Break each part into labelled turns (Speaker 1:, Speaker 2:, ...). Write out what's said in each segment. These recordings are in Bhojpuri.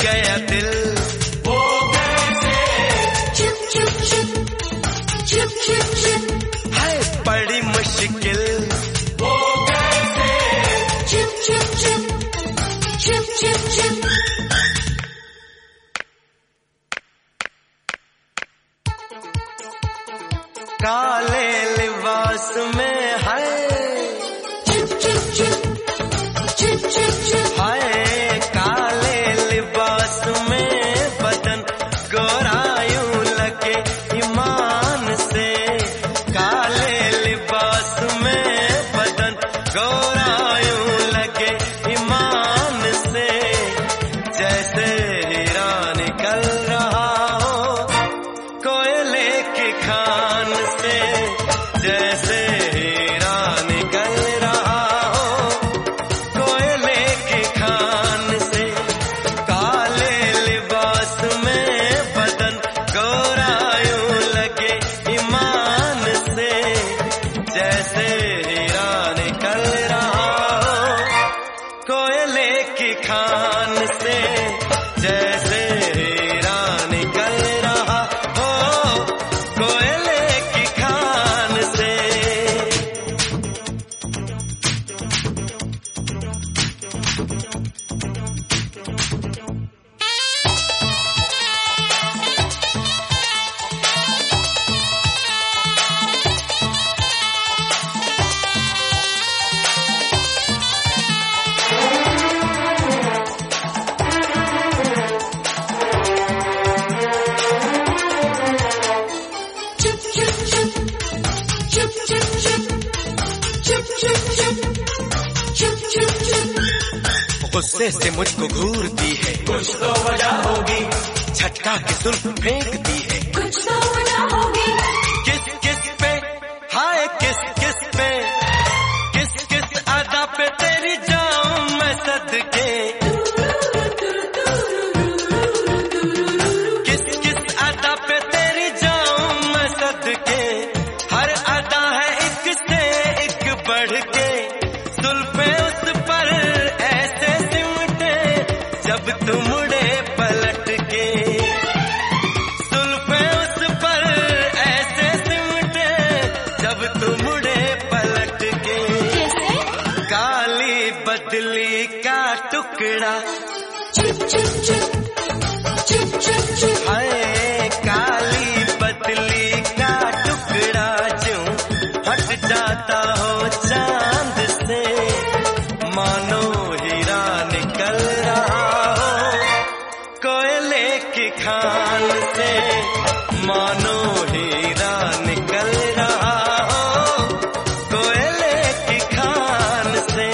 Speaker 1: गया दिल। वो कैसे
Speaker 2: चुप चुप चुप चुप चुप चुप
Speaker 1: है बड़ी मुश्किल।
Speaker 2: वो कैसे चुप चुप चुप चुप चुप चुप
Speaker 1: काले लिबास में है
Speaker 2: चुप चुप चुप चुप चुप चुप
Speaker 1: हाय काले लिबास में बदन गोरा यूं लगे ईमान से। काले लिबास में बदन गोरा यूं लगे ईमान से। जैसे हीरा निकल रहा हो कोयले की खान से। जैसे हीरा निकल रहा हो कोयले की खान से। काले लिबास में बदन गोरा यूं लगे ईमान से। जैसे हीरा निकल रहा हो कोयले की खान से। जैसे हीरा निकल रहा हो कोयले की खान से।
Speaker 2: चुप चुप चुप चुप चुप चुप चुप चुप चुप चुप चुप
Speaker 1: गुस्से से मुझको घूरती है कुछ तो वजह होगी। झटका के सुल्फ फेंकती है
Speaker 2: कुछ तो वजह होगी।
Speaker 1: किस किस पे हाय किस किस पे। किस किस अदा पे तेरी जाऊं मैं सदके। किस किस अदा पे तेरी जाऊं मैं सदके। हर अदा है एक से एक बढ़ के। जुल्फे उस पर ऐसे सिमटे जब तुम मुड़े पलट के। जुल्फे उस पर ऐसे सिमटे जब तुम मुड़े पलट के।
Speaker 2: कैसे
Speaker 1: काली बदली का टुकड़ा
Speaker 2: चुप चुप चुप चुप चुप चुप
Speaker 1: हाय काली बदली का टुकड़ा जो हट जाता हो चांद से। मानो हीरा निकल रहा हो कोयले की खान से। मानो हीरा निकल रहा हो कोयले की खान से।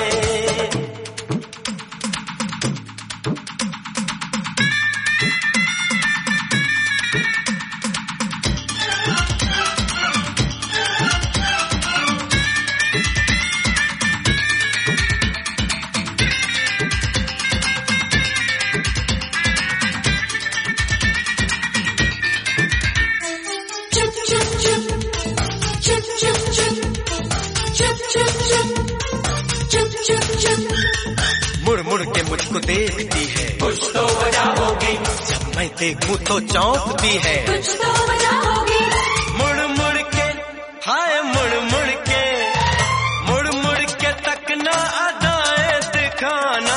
Speaker 2: चुप चुप चुप चुप चुप चुप चुप चुप चुप चुप चुप
Speaker 1: मुड़ मुड़ के मुझको देखती है कुछ तो वजह होगी। जब मैं देखूं तो चौंकती है
Speaker 2: कुछ तो वजह होगी।
Speaker 1: मुड़ मुड़ के हाय मुड़ मुड़ के। मुड़ मुड़ के तकना अदाएं दिखाना।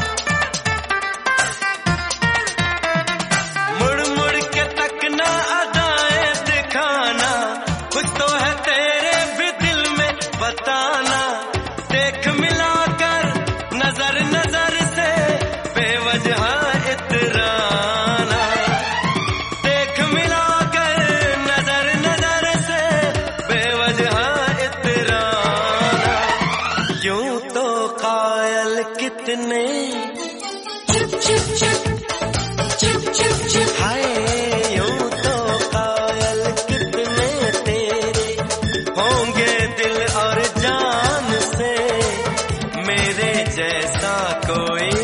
Speaker 1: मुड़ मुड़ के तकना अदाएं दिखाना। कुछ तो है तेरे भी दिल में बताना। देख मिलाकर नजर नजर से बेवजह इतराना। देख मिलाकर नजर नजर से बेवजह इतराना। यूं तो कायल कितने
Speaker 2: चुप चुप चुप चुप चुप चुप
Speaker 1: हाय यूं तो कायल कितने तेरे होंगे दिल और जान से। मेरे जैसा कोई